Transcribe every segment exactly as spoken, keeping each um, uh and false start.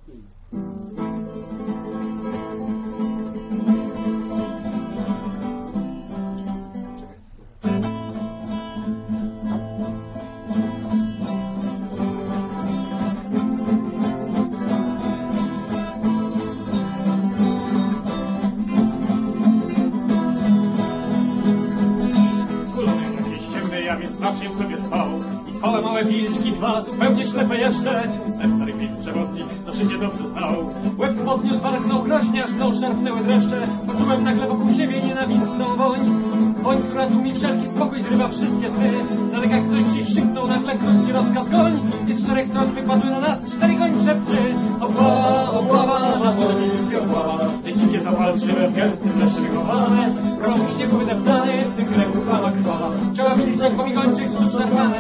Z babciem sobie spał i spałe małe wilczki dwa, zupełnie ślepe jeszcze. Ten stary wilk przewodnik to życie dobrze znał. Łeb podniósł, warknął groźnie, aż mną szarpnęły dreszcze. Poczułem nagle wokół siebie nienawistną woń. Woń, która tłumi wszelki spokój, zrywa wszystkie sny. Z daleka ktoś dziś szyknął, nagle krótki rozkaz goń. I z czterech stron wypadły na nas cztery gończe psy. Obława, obława, na młode wilki obława. Te dzikie zapalczywe w gęstym lesie wychowane. Promu śniegu wydeptany, w tym kręgu plama krwawa. Ciała wilczek pomigończych wzdłuż szarpane.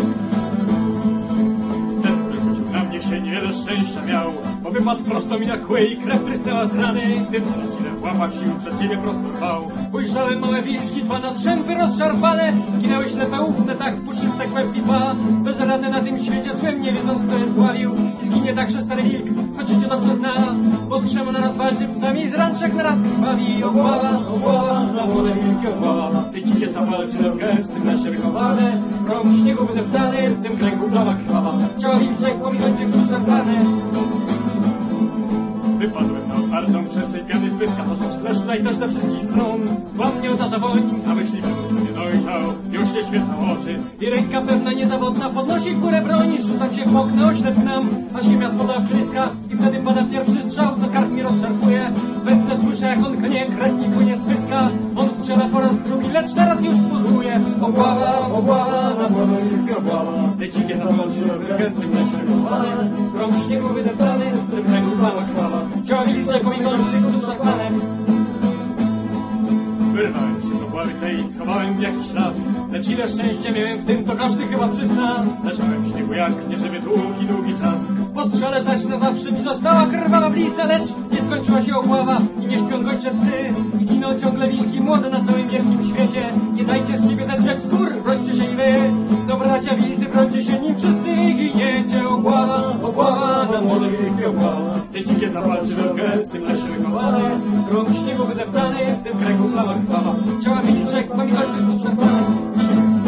Ten wyrzucił na mnie się, niewiele szczęścia miał, bo wypadł prosto mi na kły i krew prysnęła z rany. Tym teraz ile w łapach sił przed ciebie prosto trwał. Ujrzałem małe wilczki, dwa na strzępy rozszarpane. Zginęły ślepe ufne, tak puszyste kłębki dwa. Bezradne na tym świecie złym, nie wiedząc kto je dławił. I zginie także stary wilk, choć życie dobrze zna. Bo z trzema naraz walczy psami, z ranczek naraz krwawi. Obława, obława, na młode wilki obława. Ty dzikie zawalczy w gęstym lesie wychowane. Prom śniegu wydeptany, w tym kręgu plama krwawa. Ciała wilczek pomigończych szarpane. Wypadłem na otwartą przestrzeń, piany zbytka, to straszna i też ze wszystkich stron. Zła mnie otarza woń, a myśliwy nie dojrzał, już się świecą oczy. I ręka pewna niezawodna podnosi w górę broni. Rzucam się w okno, oślepnam, a ziemia spada w tryska. I wtedy pada pierwszy strzał, co kark mi rozszarpuje. Wędce słyszę, jak on knie, kretni płynie z pyska. On strzela po raz drugi, lecz teraz już pudruje. Obława, obława, na młode wilki obława. Te dzikie zawalczyły w gęstym lesie wychowane. Krąg śniegu wydeptany, w tym kręgu plama krwawa. Ciała wilczek pomigończych wzdłuż szarpane. Wyrwałem się do głowy tej i schowałem w jakiś las. Lecz ile szczęścia miałem w tym, to każdy chyba przyzna. Leżałem w śniegu jak nie żywy długi, długi czas. Po strzale zaś na zawsze mi została krwawa blizna, lecz nie skończyła się obława i nie śpią gończe psy. I giną ciągle wilki młode na całym wielkim świecie. Nie dajcie z siebie dać jak skór, brońcie się i wy. Dobra bracia wilcy, brońcie się, nim wszyscy giniecie. Obława, obława, na młode wilki obława. Te dzikie zapalczywe w gęstym lesie wychowane. Krąg śniegu wydeptany, w tym kręgu plama krwawa. Ciała wilczek pomigończych wzdłuż szarpane.